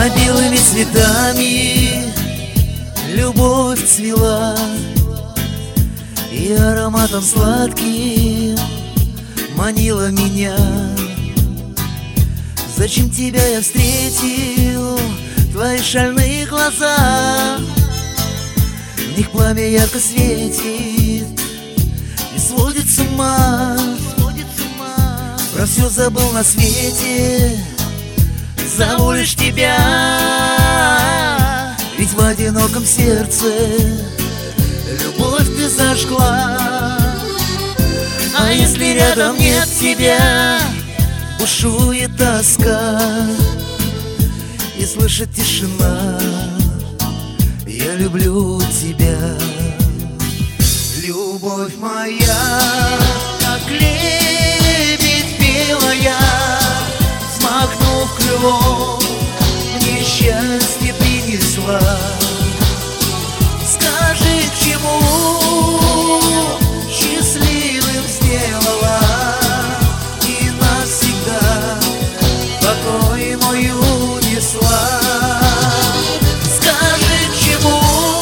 А белыми цветами любовь цвела, и ароматом сладким манила меня. Зачем тебя я встретил, твои шальные глаза? В них пламя ярко светит и сводит с ума. Про все забыл на свете, зову лишь тебя. Ведь в одиноком сердце любовь ты зажгла. А если рядом нет тебя, бушует тоска и слышит тишина. Я люблю тебя, любовь моя, как лебедь белая, взмахнув крылом, мне счастье принесла. Скажи, к чему счастливым сделала и навсегда покой мой унесла. Скажи, к чему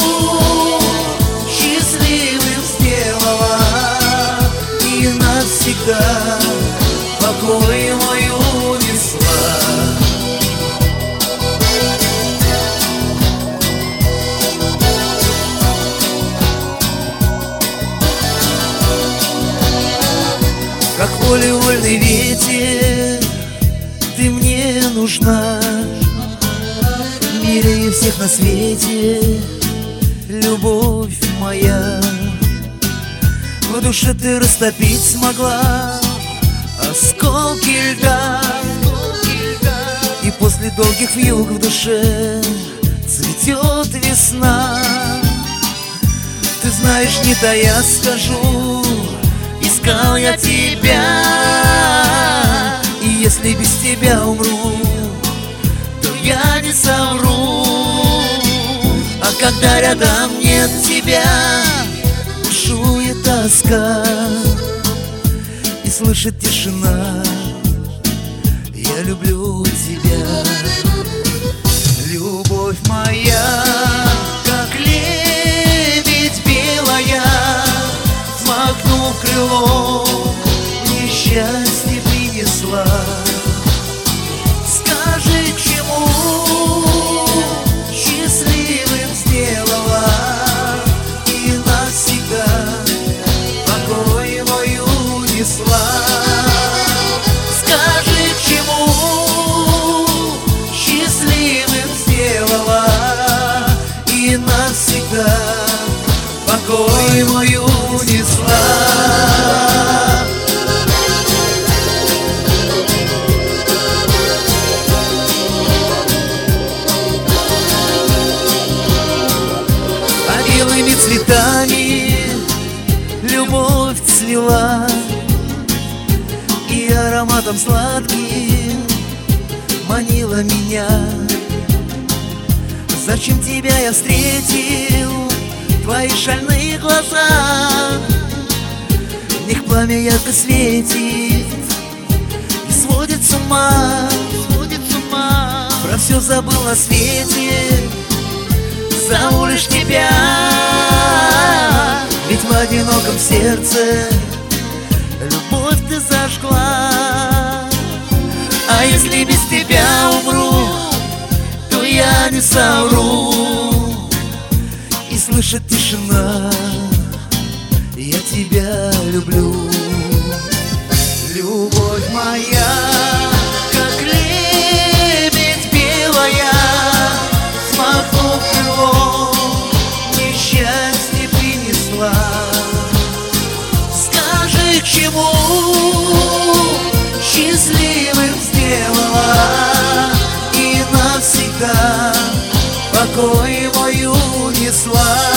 счастливым сделала и навсегда покой мой унесла. Как волевольный ветер, ты мне нужна. Милее всех на свете, любовь моя. В душе ты растопить смогла осколки льда, и после долгих вьюг в душе цветет весна. Ты знаешь, не тая скажу, искал я тебя, и если без тебя умру, то я не совру. А когда рядом нет тебя, бушует тоска и слышит тишина. Я люблю тебя, любовь моя, как лебедь белая, взмахнув крылом, мне счастье принесла. Скажи, к чему счастливым сделала и навсегда покой мой унесла. Скажи, к чему счастливым сделала и навсегда покой мой унесла. А белыми цветами любовь цвела, и ароматом сладким манила меня. Зачем тебя я встретил, твои шальные глаза? В них пламя ярко светит и сводит с ума. Про все забыл на свете, зову лишь тебя. Ведь в одиноком сердце любовь ты зажгла. А если без тебя умру, то я не совру. И слышит тишина, я тебя люблю. Любовь моя, как лебедь белая, взмахнув крылом, мне счастье принесла. Скажи, к чему счастливым сделала и навсегда покой мой унесла.